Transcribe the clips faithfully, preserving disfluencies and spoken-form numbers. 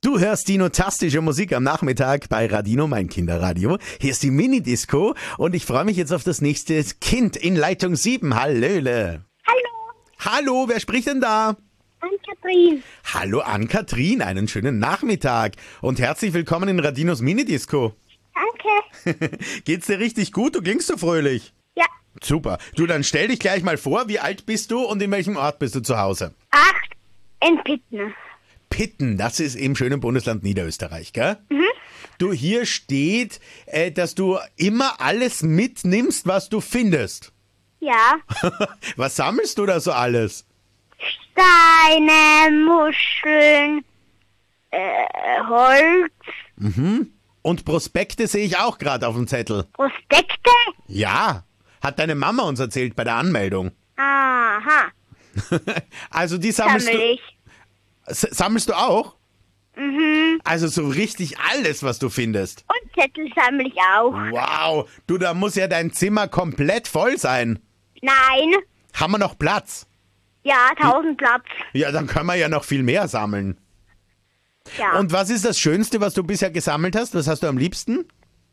Du hörst die notastische Musik am Nachmittag bei Radino, mein Kinderradio. Hier ist die Mini-Disco und ich freue mich jetzt auf das nächste Kind in Leitung sieben. Hallöle. Hallo, Hallo, wer spricht denn da? Ann-Kathrin. Hallo Ann-Kathrin, einen schönen Nachmittag und herzlich willkommen in Radinos Mini-Disco. Danke. Geht's dir richtig gut? Du klingst so fröhlich. Ja, Super. Du, dann stell dich gleich mal vor, wie alt bist du und in welchem Ort bist du zu Hause? acht in Pittner. Pitten, das ist im schönen Bundesland Niederösterreich, gell? Mhm. Du, hier steht, äh, dass du immer alles mitnimmst, was du findest. Ja, Was sammelst du da so alles? Steine, Muscheln, äh, Holz, Und Prospekte sehe ich auch gerade auf dem Zettel. Prospekte. Ja, hat deine Mama uns erzählt bei der Anmeldung. Aha, Also die sammelst sammel du, ich. S sammelst du auch? Mhm. Also so richtig alles, was du findest. Und Zettel sammle ich auch. Wow, du, da muss ja dein Zimmer komplett voll sein. Nein, Haben wir noch Platz? ja, tausend Platz. Ja, dann können wir ja noch viel mehr sammeln. Ja, Und was ist das Schönste, was du bisher gesammelt hast? Was hast du am liebsten?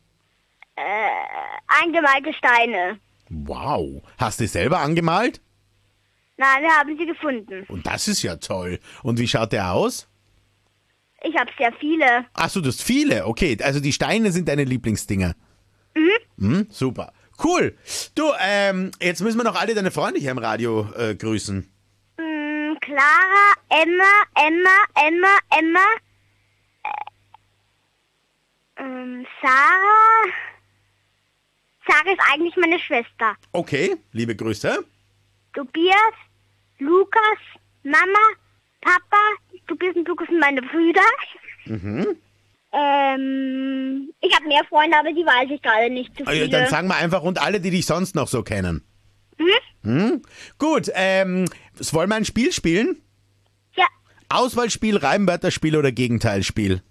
angemalte Steine. Wow, hast du selber angemalt? Nein, wir haben sie gefunden. Und das ist ja toll. Und wie schaut der aus? Ich habe sehr viele. Ach so, du hast viele. Okay, also die Steine sind deine Lieblingsdinger. Mhm. Hm, super. Cool. Du, ähm, jetzt müssen wir noch alle deine Freunde hier im Radio äh, grüßen. Mm, Clara, Emma, Emma, Emma, Emma, äh, ähm, Sarah. Sarah ist eigentlich meine Schwester. Okay, liebe Grüße. Tobias, Lukas, Mama, Papa, Tobias und Lukas sind meine Brüder. Mhm. Ähm, ich habe mehr Freunde, aber die weiß ich gerade nicht zu Ah ja, viele. dann sagen wir einfach und alle, die dich sonst noch so kennen. Mhm. Hm? Gut, ähm, wollen wir ein Spiel spielen? Ja, Auswahlspiel, Reimwörterspiel oder Gegenteilspiel?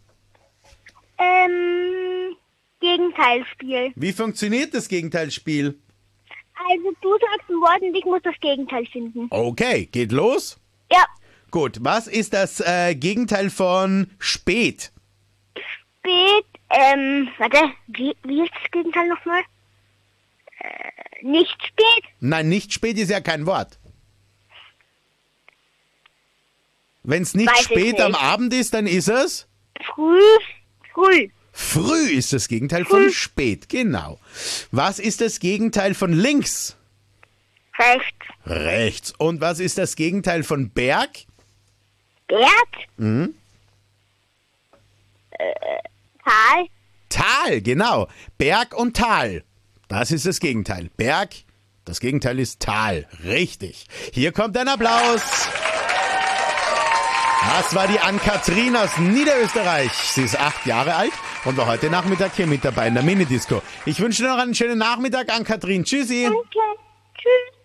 ähm, Gegenteilspiel. Wie funktioniert das Gegenteilspiel? Also du sagst ein Wort und ich muss das Gegenteil finden. Okay, geht los. Ja, Gut, was ist das äh, Gegenteil von spät? spät, ähm, warte, wie, wie ist das Gegenteil nochmal? Äh, nicht spät? Nein, nicht spät ist ja kein Wort. Wenn es nicht Weiß ich spät am nicht. Abend ist, dann ist es Früh, früh. früh ist das Gegenteil von Früh. spät, genau. Was ist das Gegenteil von links? Rechts. Rechts. Und was ist das Gegenteil von Berg? Berg. Mhm. Tal. Tal, genau. Berg und Tal. Das ist das Gegenteil. Berg, das Gegenteil ist Tal. Richtig. Hier kommt ein Applaus. Das war die Ann-Kathrin aus Niederösterreich. Sie ist acht Jahre alt und war heute Nachmittag hier mit dabei in der Minidisco. Ich wünsche dir noch einen schönen Nachmittag, Ann-Kathrin. Tschüssi. Danke. Tschüss.